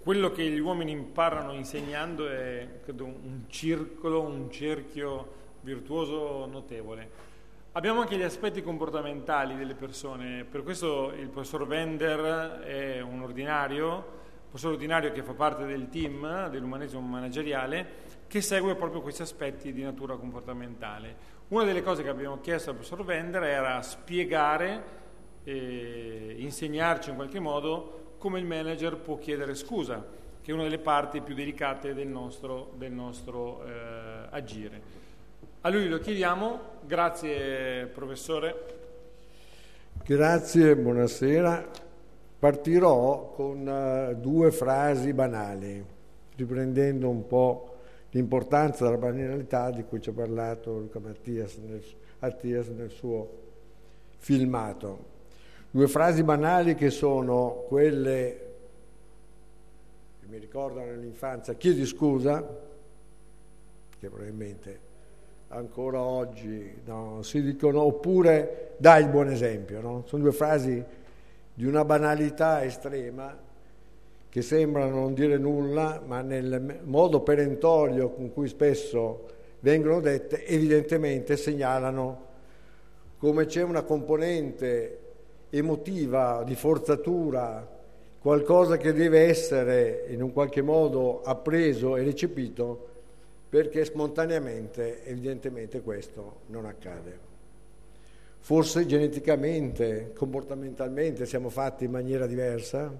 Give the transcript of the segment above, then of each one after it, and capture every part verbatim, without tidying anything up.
quello che gli uomini imparano insegnando è, credo, un circolo, un cerchio virtuoso notevole. Abbiamo anche gli aspetti comportamentali delle persone, per questo il professor Wender è un ordinario, un professore ordinario che fa parte del team dell'umanesimo manageriale, che segue proprio questi aspetti di natura comportamentale. Una delle cose che abbiamo chiesto al professor Wender era spiegare, eh, insegnarci in qualche modo come il manager può chiedere scusa, che è una delle parti più delicate del nostro, del nostro eh, agire. A lui lo chiediamo. Grazie professore. Grazie, buonasera. Partirò con uh, due frasi banali, riprendendo un po' l'importanza della banalità di cui ci ha parlato Luca Mattias nel, Mattias nel suo filmato. Due frasi banali che sono quelle che mi ricordano nell'infanzia: chiedi scusa, che probabilmente ancora oggi no, si dicono, oppure dai il buon esempio, no? Sono due frasi di una banalità estrema che sembrano non dire nulla, ma nel modo perentorio con cui spesso vengono dette evidentemente segnalano come c'è una componente emotiva, di forzatura, qualcosa che deve essere in un qualche modo appreso e recepito, perché spontaneamente, evidentemente, questo non accade. Forse geneticamente, comportamentalmente siamo fatti in maniera diversa,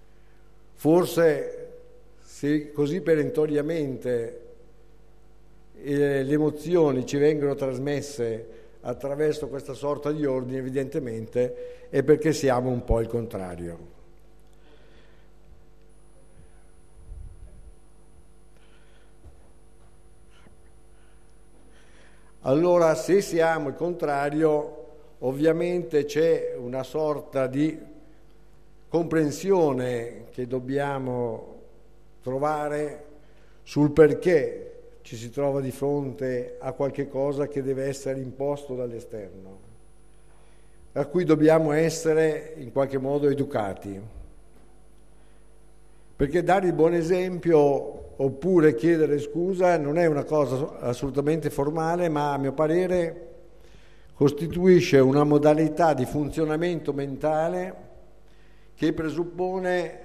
forse se così perentoriamente eh, le emozioni ci vengono trasmesse attraverso questa sorta di ordine, evidentemente è perché siamo un po' il contrario. Allora, se siamo il contrario, ovviamente c'è una sorta di comprensione che dobbiamo trovare sul perché ci si trova di fronte a qualche cosa che deve essere imposto dall'esterno, a cui dobbiamo essere in qualche modo educati. Perché dare il buon esempio oppure chiedere scusa non è una cosa assolutamente formale, ma a mio parere costituisce una modalità di funzionamento mentale che presuppone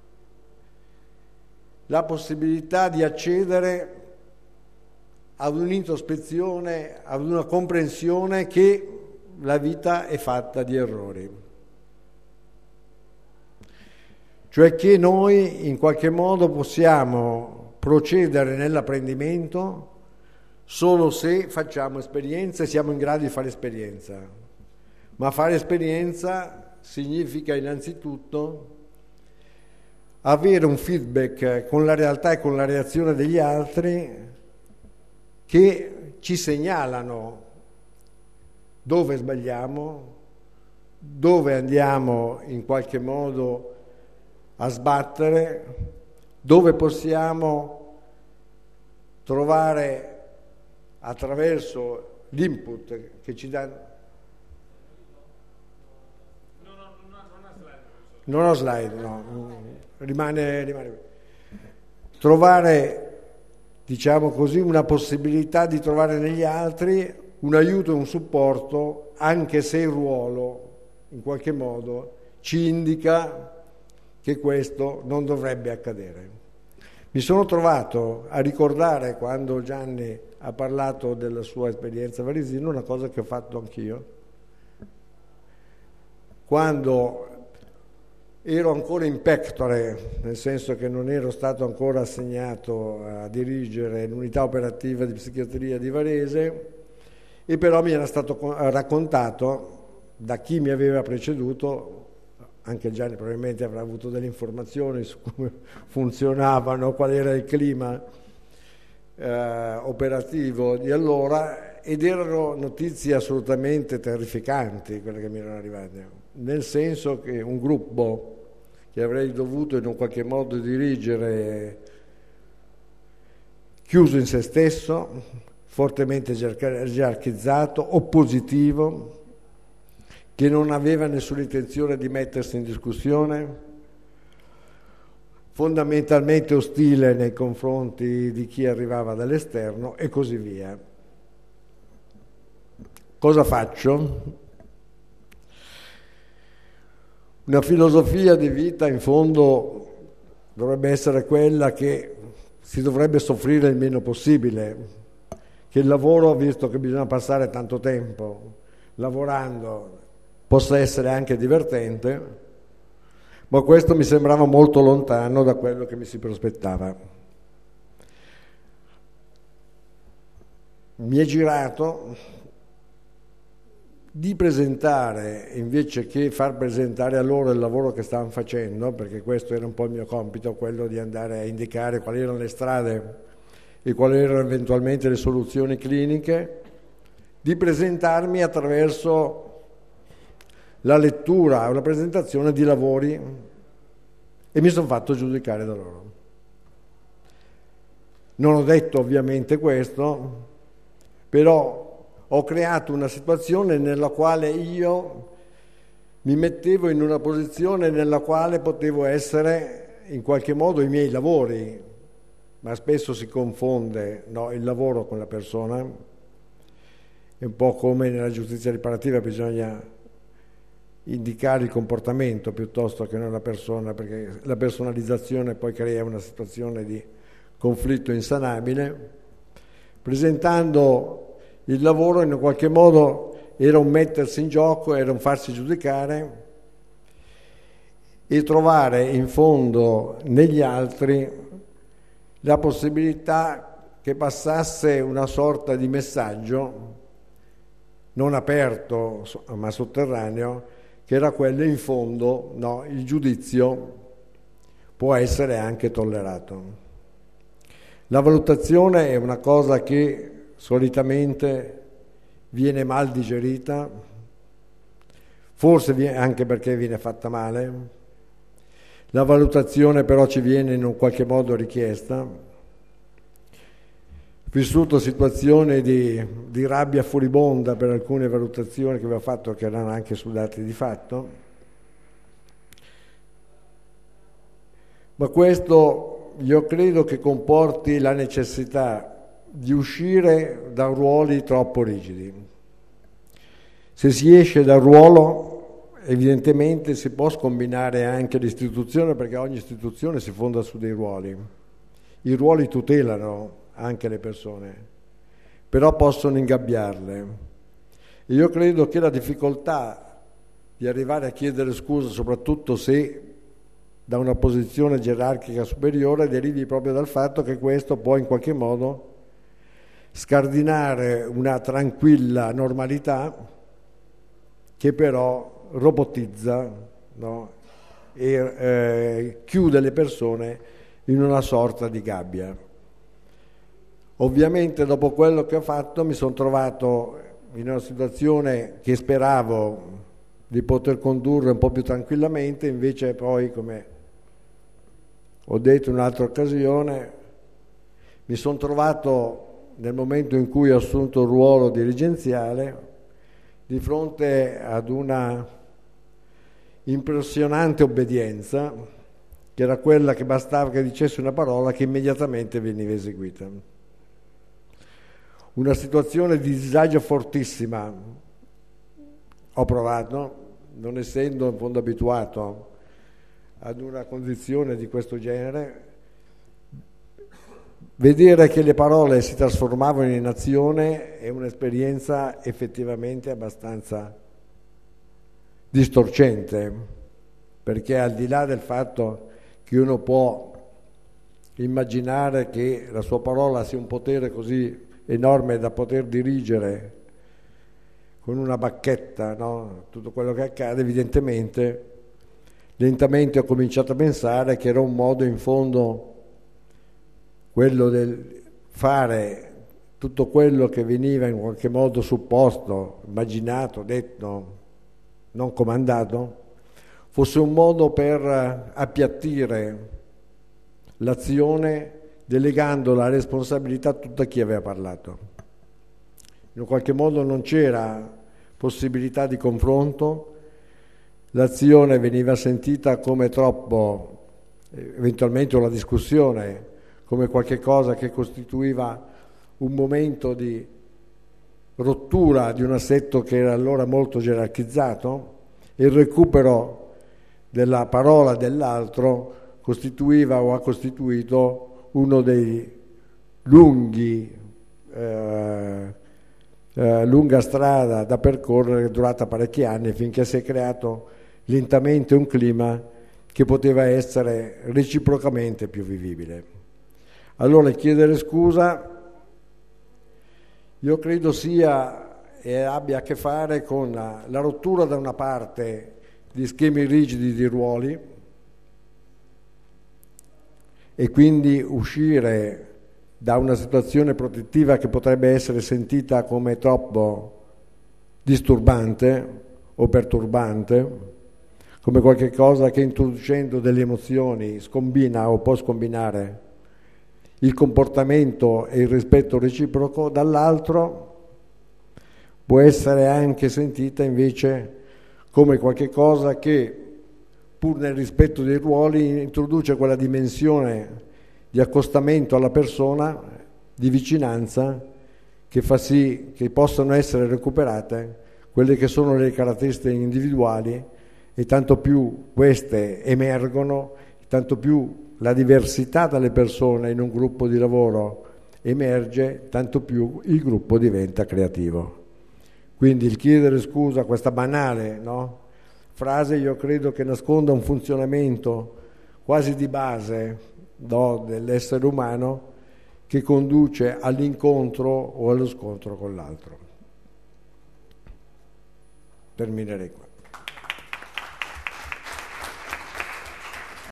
la possibilità di accedere ad un'introspezione, ad una comprensione che la vita è fatta di errori. Cioè che noi in qualche modo possiamo procedere nell'apprendimento solo se facciamo esperienza e siamo in grado di fare esperienza. Ma fare esperienza significa innanzitutto avere un feedback con la realtà e con la reazione degli altri che ci segnalano dove sbagliamo, dove andiamo in qualche modo a sbattere, dove possiamo trovare attraverso l'input che ci dà. No, no, non ha slide. Non ho slide, no, rimane, rimane. Trovare, diciamo così, una possibilità di trovare negli altri un aiuto e un supporto, anche se il ruolo in qualche modo ci indica che questo non dovrebbe accadere. Mi sono trovato a ricordare, quando Gianni ha parlato della sua esperienza a Varesino, una cosa che ho fatto anch'io. Quando ero ancora in pectore, nel senso che non ero stato ancora assegnato a dirigere l'unità operativa di psichiatria di Varese, e però mi era stato raccontato da chi mi aveva preceduto, anche Gianni probabilmente avrà avuto delle informazioni su come funzionavano, qual era il clima eh, operativo di allora, ed erano notizie assolutamente terrificanti quelle che mi erano arrivate, nel senso che un gruppo che avrei dovuto in un qualche modo dirigere chiuso in se stesso, fortemente gerarchizzato, oppositivo, che non aveva nessuna intenzione di mettersi in discussione, fondamentalmente ostile nei confronti di chi arrivava dall'esterno e così via. Cosa faccio? Una filosofia di vita in fondo dovrebbe essere quella che si dovrebbe soffrire il meno possibile, che il lavoro, visto che bisogna passare tanto tempo lavorando, possa essere anche divertente, ma questo mi sembrava molto lontano da quello che mi si prospettava. Mi è girato di presentare, invece che far presentare a loro il lavoro che stavano facendo, perché questo era un po' il mio compito, quello di andare a indicare quali erano le strade e quali erano eventualmente le soluzioni cliniche, di presentarmi attraverso la lettura, una presentazione di lavori, e mi sono fatto giudicare da loro. Non ho detto ovviamente questo, però ho creato una situazione nella quale io mi mettevo in una posizione nella quale potevo essere in qualche modo i miei lavori, ma spesso si confonde, no, il lavoro con la persona. È un po' come nella giustizia riparativa, bisogna indicare il comportamento piuttosto che non la persona, perché la personalizzazione poi crea una situazione di conflitto insanabile. Presentando il lavoro in qualche modo era un mettersi in gioco, era un farsi giudicare e trovare in fondo negli altri la possibilità che passasse una sorta di messaggio non aperto ma sotterraneo, che era quello in fondo, no, il giudizio può essere anche tollerato. La valutazione è una cosa che solitamente viene mal digerita, forse anche perché viene fatta male. La valutazione però ci viene in un qualche modo richiesta. Ho vissuto situazioni di, di rabbia furibonda per alcune valutazioni che avevo fatto, che erano anche su dati di fatto, ma questo io credo che comporti la necessità di uscire da ruoli troppo rigidi. Se si esce dal ruolo, evidentemente si può scombinare anche l'istituzione, perché ogni istituzione si fonda su dei ruoli. I ruoli tutelano anche le persone, però possono ingabbiarle. E io credo che la difficoltà di arrivare a chiedere scusa, soprattutto se da una posizione gerarchica superiore, derivi proprio dal fatto che questo può in qualche modo scardinare una tranquilla normalità che però robotizza, no? e eh, chiude le persone in una sorta di gabbia. Ovviamente dopo quello che ho fatto mi sono trovato in una situazione che speravo di poter condurre un po' più tranquillamente, invece poi, come ho detto in un'altra occasione, mi sono trovato nel momento in cui ho assunto il ruolo dirigenziale di fronte ad una impressionante obbedienza, che era quella che bastava che dicessi una parola che immediatamente veniva eseguita. Una situazione di disagio fortissima ho provato, non essendo in fondo abituato ad una condizione di questo genere. Vedere che le parole si trasformavano in azione è un'esperienza effettivamente abbastanza distorcente, perché al di là del fatto che uno può immaginare che la sua parola sia un potere così enorme da poter dirigere con una bacchetta, no? Tutto quello che accade, evidentemente lentamente ho cominciato a pensare che era un modo in fondo quello del fare tutto quello che veniva in qualche modo supposto, immaginato, detto, non comandato, fosse un modo per appiattire l'azione delegando la responsabilità a tutta chi aveva parlato. In qualche modo non c'era possibilità di confronto, l'azione veniva sentita come troppo eventualmente una discussione come qualche cosa che costituiva un momento di rottura di un assetto che era allora molto gerarchizzato, e il recupero della parola dell'altro costituiva o ha costituito uno dei lunghi eh, eh, lunga strada da percorrere, durata parecchi anni, finché si è creato lentamente un clima che poteva essere reciprocamente più vivibile. Allora chiedere scusa io credo sia e abbia a che fare con la, la rottura da una parte di schemi rigidi di ruoli, e quindi uscire da una situazione protettiva che potrebbe essere sentita come troppo disturbante o perturbante, come qualche cosa che introducendo delle emozioni scombina o può scombinare il comportamento e il rispetto reciproco. Dall'altro può essere anche sentita invece come qualche cosa che, pur nel rispetto dei ruoli, introduce quella dimensione di accostamento alla persona, di vicinanza, che fa sì che possano essere recuperate quelle che sono le caratteristiche individuali, e tanto più queste emergono, tanto più la diversità dalle persone in un gruppo di lavoro emerge, tanto più il gruppo diventa creativo. Quindi il chiedere scusa, questa banale, no, frase, io credo che nasconda un funzionamento quasi di base, no, dell'essere umano, che conduce all'incontro o allo scontro con l'altro. Terminerei qua.